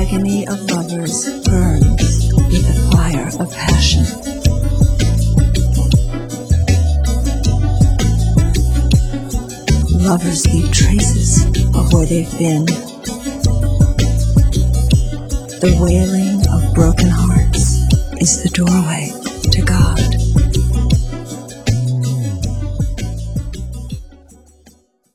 agony of lovers burns with the fire of passion. Lovers leave traces of where they've been. The wailing of broken hearts is the doorway